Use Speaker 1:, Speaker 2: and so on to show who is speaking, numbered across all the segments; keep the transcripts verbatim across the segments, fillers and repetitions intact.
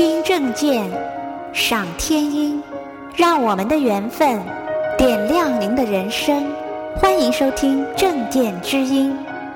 Speaker 1: 听正见，赏天音，让我们的缘分点亮您的人生。欢迎收听正见之音。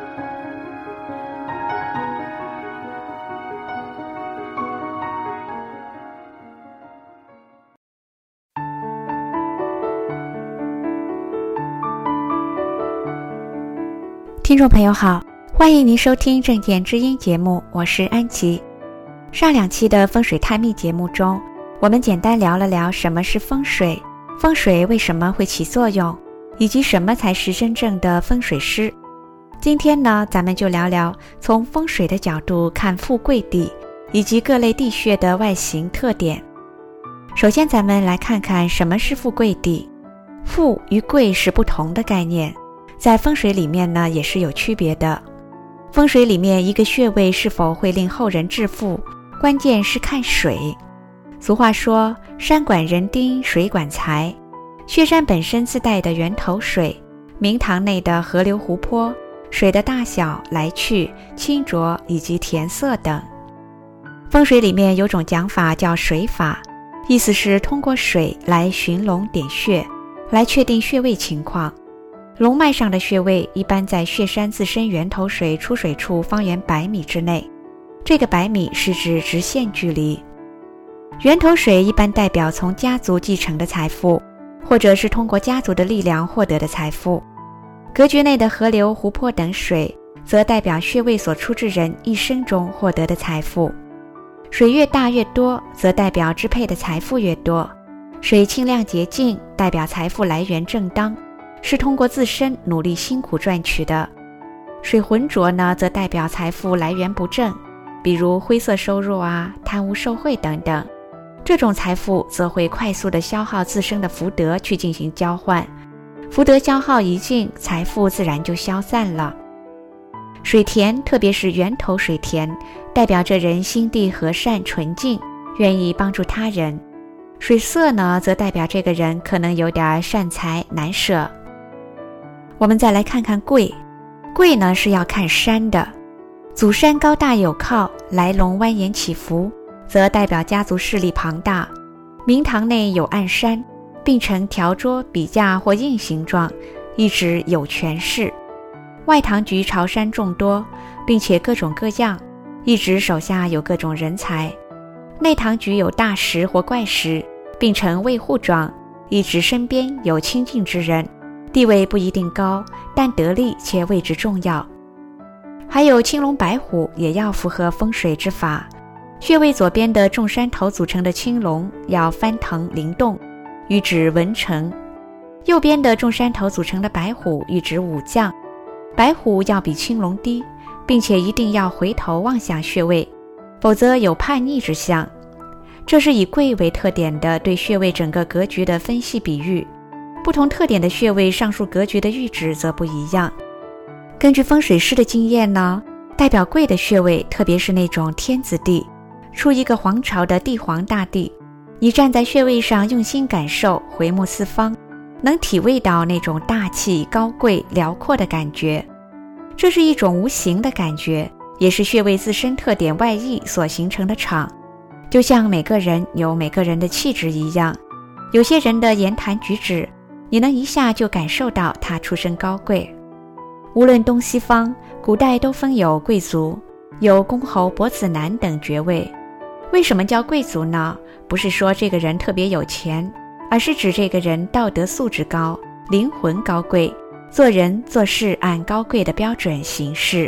Speaker 1: 听众朋友好，欢迎您收听正见之音节目，我是安琪。上两期的风水探秘节目中，我们简单聊了聊什么是风水，风水为什么会起作用，以及什么才是真正的风水师。今天呢，咱们就聊聊从风水的角度看富贵地，以及各类地穴的外形特点。首先咱们来看看什么是富贵地。富与贵是不同的概念，在风水里面呢也是有区别的。风水里面一个穴位是否会令后人致富，关键是看水。俗话说，山管人丁，水管财。穴山本身自带的源头水，明堂内的河流湖泊，水的大小、来去、清浊以及填色等。风水里面有种讲法叫水法，意思是通过水来寻龙点穴，来确定穴位情况。龙脉上的穴位一般在穴山自身源头水出水处方圆百米之内，这个百米是指直线距离。源头水一般代表从家族继承的财富，或者是通过家族的力量获得的财富。格局内的河流、湖泊等水，则代表穴位所出之人一生中获得的财富。水越大越多，则代表支配的财富越多。水清亮洁净，代表财富来源正当，是通过自身努力辛苦赚取的。水浑浊呢，则代表财富来源不正，比如灰色收入啊、贪污受贿等等。这种财富则会快速地消耗自身的福德去进行交换，福德消耗一尽，财富自然就消散了。水田，特别是源头水田，代表着人心地和善纯净，愿意帮助他人。水色呢，则代表这个人可能有点善财难舍。我们再来看看贵，贵呢是要看山的，祖山高大有靠，来龙蜿蜒起伏，则代表家族势力庞大。明堂内有暗山，并成条桌、笔架或印形状，意指有权势。外堂局朝山众多，并且各种各样，意指手下有各种人才。内堂局有大石或怪石，并成卫护状，意指身边有亲近之人，地位不一定高，但得力且位置重要。还有青龙白虎，也要符合风水之法。穴位左边的众山头组成的青龙要翻腾灵动，喻指文成；右边的众山头组成的白虎喻指武将。白虎要比青龙低，并且一定要回头望向穴位，否则有叛逆之象。这是以贵为特点的对穴位整个格局的分析比喻。不同特点的穴位上述格局的喻指则不一样。根据风水师的经验呢，代表贵的穴位，特别是那种天子地，出一个皇朝的帝皇大帝，你站在穴位上用心感受，回目四方，能体味到那种大气、高贵、辽阔的感觉。这是一种无形的感觉，也是穴位自身特点外溢所形成的场。就像每个人有每个人的气质一样，有些人的言谈举止，你能一下就感受到他出身高贵。无论东西方，古代都分有贵族，有公侯伯子男等爵位。为什么叫贵族呢？不是说这个人特别有钱，而是指这个人道德素质高，灵魂高贵，做人做事按高贵的标准行事。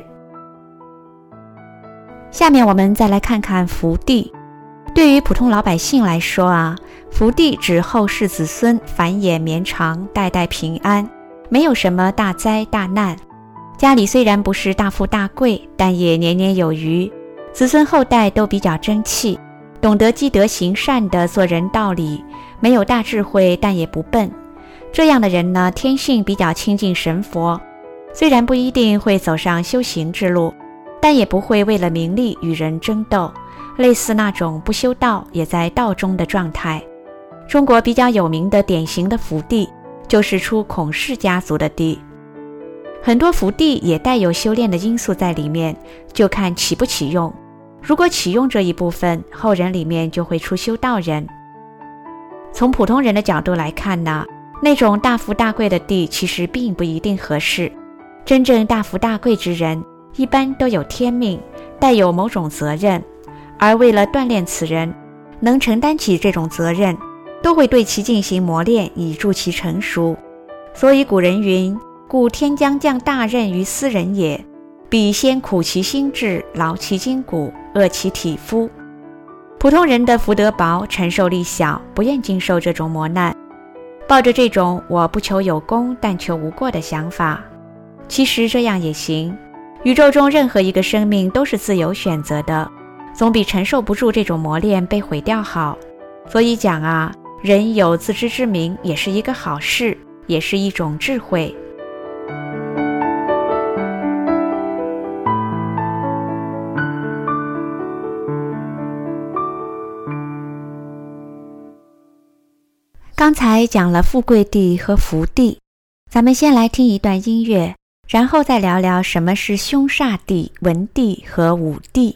Speaker 1: 下面我们再来看看福地。对于普通老百姓来说啊，福地指后世子孙繁衍绵长，代代平安，没有什么大灾大难。家里虽然不是大富大贵，但也年年有余，子孙后代都比较争气，懂得积德行善的做人道理，没有大智慧但也不笨。这样的人呢，天性比较亲近神佛，虽然不一定会走上修行之路，但也不会为了名利与人争斗，类似那种不修道也在道中的状态。中国比较有名的典型的福地，就是出孔氏家族的地。很多福地也带有修炼的因素在里面，就看启不启用。 如果启用这一部分，后人里面就会出修道人。从普通人的角度来看呢，那种大富大贵的地其实并不一定合适。真正大富大贵之人，一般都有天命，带有某种责任，而为了锻炼此人能承担起这种责任，都会对其进行磨练，以助其成熟。所以古人云：故天将降大任于斯人也，必先苦其心志，劳其筋骨，饿其体肤。普通人的福德薄，承受力小，不愿经受这种磨难，抱着这种我不求有功，但求无过的想法。其实这样也行，宇宙中任何一个生命都是自由选择的，总比承受不住这种磨练被毁掉好。所以讲啊，人有自知之明也是一个好事，也是一种智慧。刚才讲了富贵地和福地，咱们先来听一段音乐，然后再聊聊什么是凶煞地、文地和武地。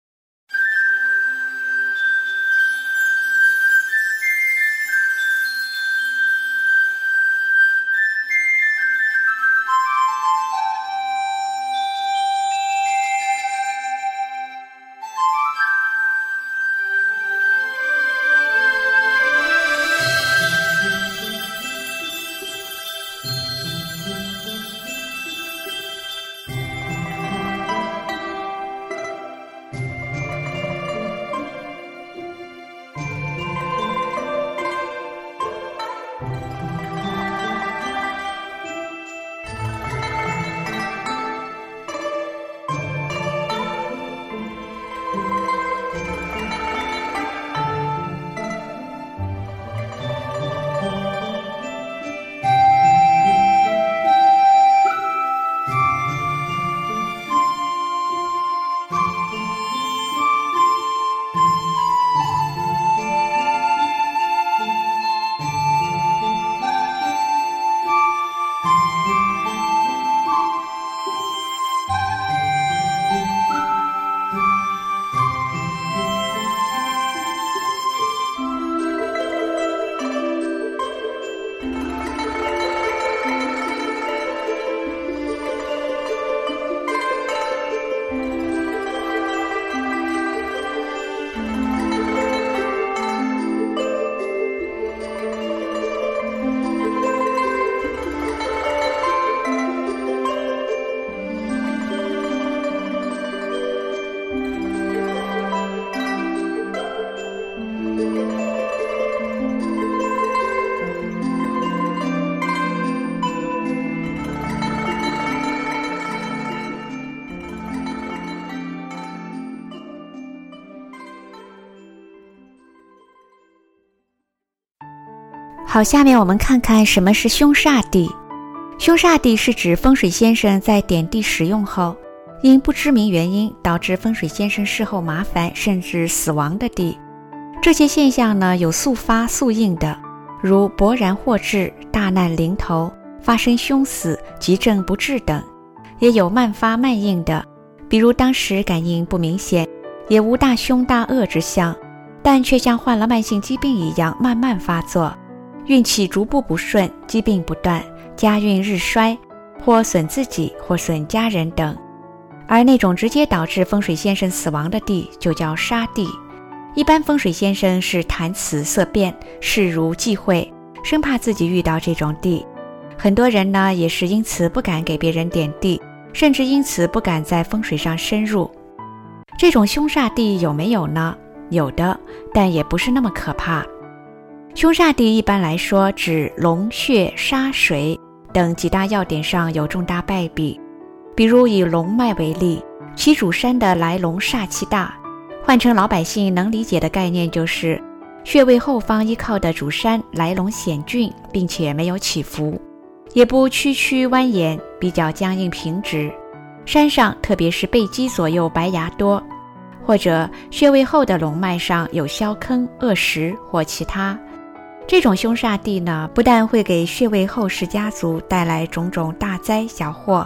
Speaker 1: 好，下面我们看看什么是凶煞地。凶煞地是指风水先生在点地使用后，因不知名原因导致风水先生事后麻烦甚至死亡的地。这些现象呢，有速发速应的，如勃然祸至、大难临头、发生凶死、急症不治等；也有慢发慢应的，比如当时感应不明显，也无大凶大恶之象，但却像患了慢性疾病一样慢慢发作，运气逐步不顺，疾病不断，家运日衰，或损自己或损家人等。而那种直接导致风水先生死亡的地就叫杀地。一般风水先生是谈辞色变，视如忌讳，生怕自己遇到这种地。很多人呢也是因此不敢给别人点地，甚至因此不敢在风水上深入。这种凶煞地有没有呢？有的，但也不是那么可怕。凶煞地一般来说指龙穴、沙水等几大要点上有重大败笔。比如以龙脉为例，其主山的来龙煞气大，换成老百姓能理解的概念就是，穴位后方依靠的主山来龙险峻，并且没有起伏，也不曲曲蜿蜒，比较僵硬平直。山上特别是背脊左右白崖多，或者穴位后的龙脉上有削坑、恶石或其他。这种凶煞地呢，不但会给穴位后世家族带来种种大灾小祸，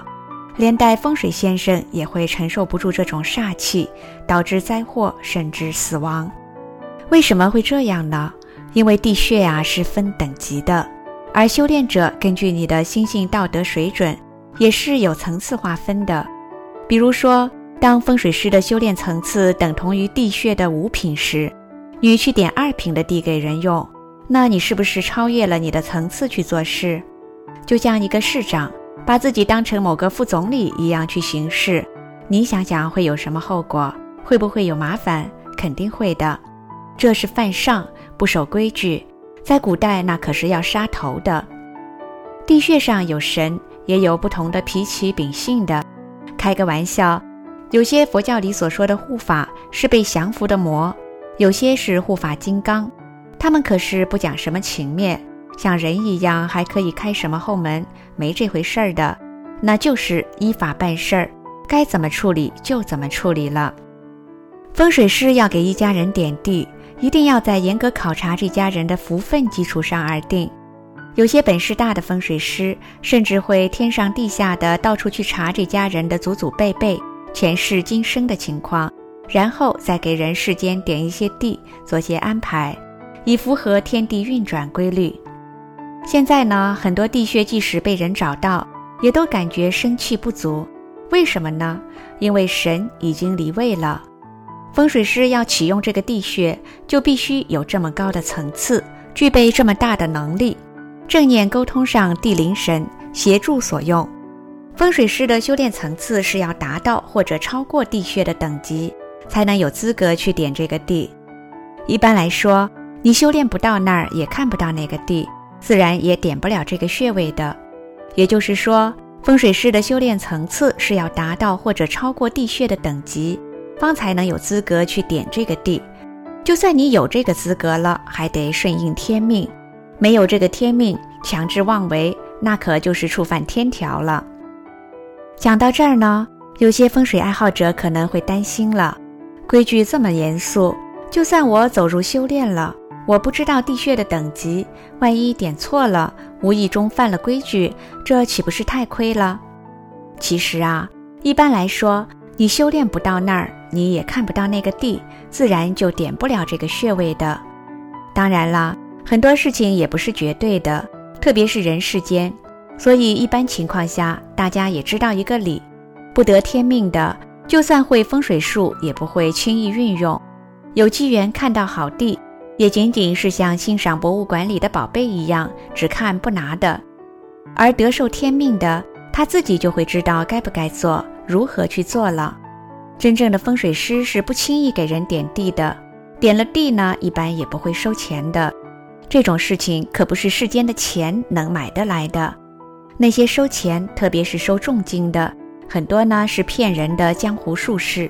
Speaker 1: 连带风水先生也会承受不住这种煞气，导致灾祸甚至死亡。为什么会这样呢？因为地穴啊是分等级的，而修炼者根据你的心性道德水准也是有层次划分的。比如说，当风水师的修炼层次等同于地穴的五品时，你去点二品的地给人用，那你是不是超越了你的层次去做事？就像一个市长把自己当成某个副总理一样去行事，你想想会有什么后果？会不会有麻烦？肯定会的。这是犯上，不守规矩，在古代那可是要杀头的。地穴上有神，也有不同的脾气秉性的。开个玩笑，有些佛教里所说的护法是被降服的魔，有些是护法金刚，他们可是不讲什么情面，像人一样还可以开什么后门，没这回事儿的，那就是依法办事儿，该怎么处理就怎么处理了。风水师要给一家人点地，一定要在严格考察这家人的福分基础上而定。有些本事大的风水师甚至会天上地下的到处去查这家人的祖祖辈辈前世今生的情况，然后再给人世间点一些地，做些安排，以符合天地运转规律。现在呢，很多地穴即使被人找到，也都感觉生气不足。为什么呢？因为神已经离位了。风水师要启用这个地穴，就必须有这么高的层次，具备这么大的能力，正念沟通上地灵神协助所用。风水师的修炼层次是要达到或者超过地穴的等级，才能有资格去点这个地。一般来说，你修炼不到那儿，也看不到那个地，自然也点不了这个穴位的。也就是说，风水师的修炼层次是要达到或者超过地穴的等级，方才能有资格去点这个地。就算你有这个资格了，还得顺应天命，没有这个天命，强制妄为，那可就是触犯天条了。讲到这儿呢，有些风水爱好者可能会担心了，规矩这么严肃，就算我走入修炼了，我不知道地穴的等级，万一点错了，无意中犯了规矩，这岂不是太亏了？其实啊，一般来说，你修炼不到那儿，你也看不到那个地，自然就点不了这个穴位的。当然啦，很多事情也不是绝对的，特别是人世间，所以一般情况下，大家也知道一个理，不得天命的，就算会风水术，也不会轻易运用。有机缘看到好地，也仅仅是像欣赏博物馆里的宝贝一样，只看不拿的。而得受天命的，他自己就会知道该不该做，如何去做了。真正的风水师是不轻易给人点地的，点了地呢，一般也不会收钱的。这种事情可不是世间的钱能买得来的。那些收钱，特别是收重金的，很多呢是骗人的江湖术士。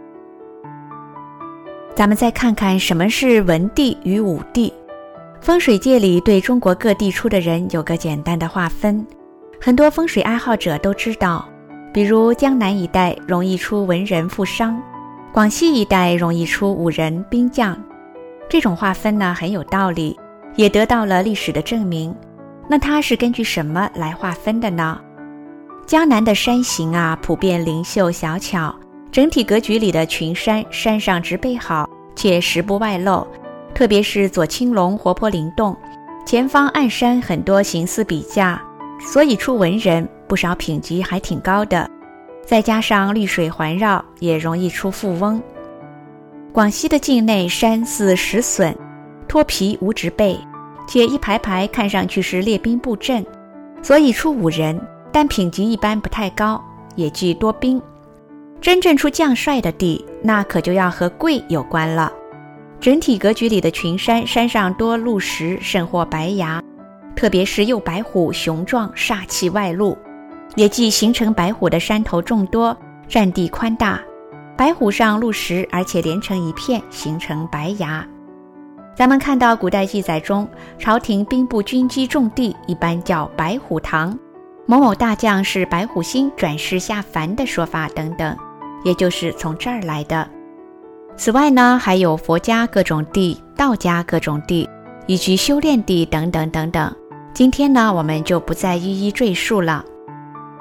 Speaker 1: 咱们再看看什么是文地与武地。风水界里对中国各地出的人有个简单的划分，很多风水爱好者都知道，比如江南一带容易出文人富商，广西一带容易出武人兵将。这种划分呢很有道理，也得到了历史的证明。那它是根据什么来划分的呢？江南的山形啊，普遍灵秀小巧，整体格局里的群山，山上植被好，且石不外露，特别是左青龙活泼灵动，前方暗山很多形似笔架，所以出文人，不少品级还挺高的。再加上绿水环绕，也容易出富翁。广西的境内山似石笋，脱皮无植被，且一排排看上去是列兵布阵，所以出武人，但品级一般不太高，也忌多兵。真正出将帅的地，那可就要和贵有关了。整体格局里的群山，山上多鹿石，甚或白崖，特别是右白虎雄壮，煞气外露，也忌形成白虎的山头众多，占地宽大，白虎上鹿石，而且连成一片，形成白崖。咱们看到古代记载中，朝廷兵部军机重地一般叫白虎堂，某某大将是白虎星转世下凡的说法等等，也就是从这儿来的。此外呢，还有佛家各种地，道家各种地，以及修炼地等等等等。今天呢，我们就不再一一赘述了。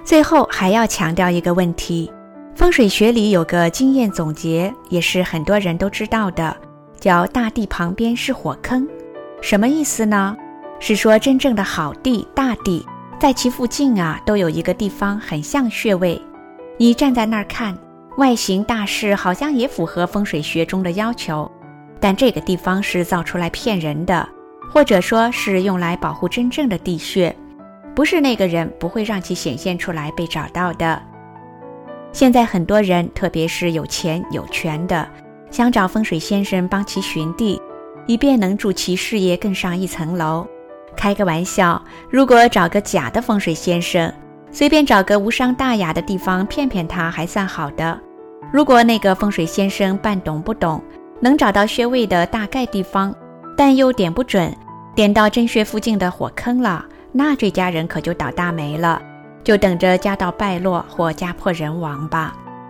Speaker 1: 最后还要强调一个问题，风水学里有个经验总结，也是很多人都知道的，叫大地旁边是火坑。什么意思呢？是说真正的好地大地在其附近啊都有一个地方很像穴位，你站在那儿看，外形大势好像也符合风水学中的要求，但这个地方是造出来骗人的，或者说是用来保护真正的地穴，不是那个人不会让其显现出来被找到的。现在很多人，特别是有钱有权的，想找风水先生帮其寻地，以便能助其事业更上一层楼。开个玩笑，如果找个假的风水先生，随便找个无伤大雅的地方骗骗他还算好的，如果那个风水先生半懂不懂，能找到穴位的大概地方，但又点不准，点到真穴附近的火坑了，那这家人可就倒大霉了，就等着家道败落或家破人亡吧。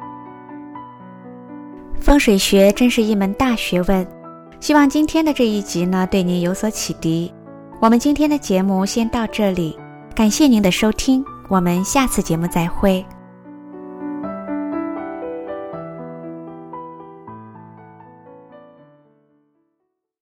Speaker 1: 风水学真是一门大学问，希望今天的这一集呢，对您有所启迪。我们今天的节目先到这里，感谢您的收听，我们下次节目再会。